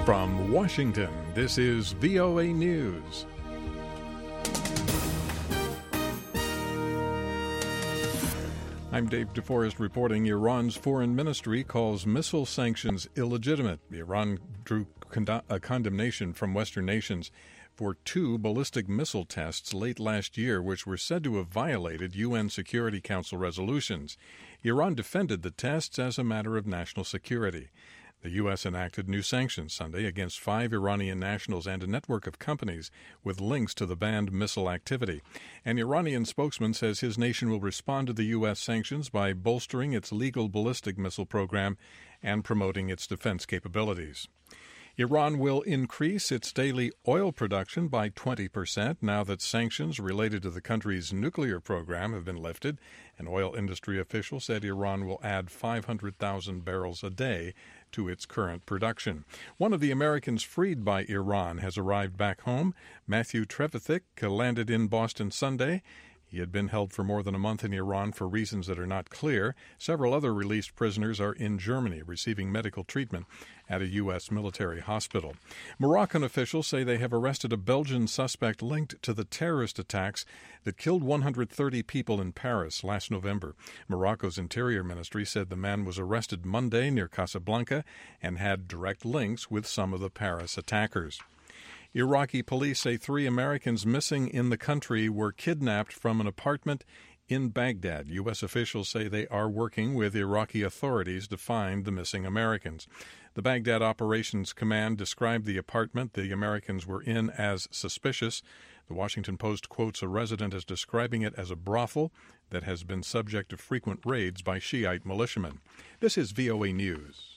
From Washington, this is VOA News. I'm Dave DeForest reporting Iran's foreign ministry calls missile sanctions illegitimate. Iran drew a condemnation from Western nations for 2 ballistic missile tests late last year, which were said to have violated UN Security Council resolutions. Iran defended the tests as a matter of national security. The U.S. enacted new sanctions Sunday against 5 Iranian nationals and a network of companies with links to the banned missile activity. An Iranian spokesman says his nation will respond to the U.S. sanctions by bolstering its legal ballistic missile program and promoting its defense capabilities. Iran will increase its daily oil production by 20% now that sanctions related to the country's nuclear program have been lifted. An oil industry official said Iran will add 500,000 barrels a day to its current production. One of the Americans freed by Iran has arrived back home. Matthew Trevithick landed in Boston Sunday. He had been held for more than a month in Iran for reasons that are not clear. Several other released prisoners are in Germany receiving medical treatment at a U.S. military hospital. Moroccan officials say they have arrested a Belgian suspect linked to the terrorist attacks that killed 130 people in Paris last November. Morocco's Interior Ministry said the man was arrested Monday near Casablanca and had direct links with some of the Paris attackers. Iraqi police say 3 Americans missing in the country were kidnapped from an apartment in Baghdad. U.S. officials say they are working with Iraqi authorities to find the missing Americans. The Baghdad Operations Command described the apartment the Americans were in as suspicious. The Washington Post quotes a resident as describing it as a brothel that has been subject to frequent raids by Shiite militiamen. This is VOA News.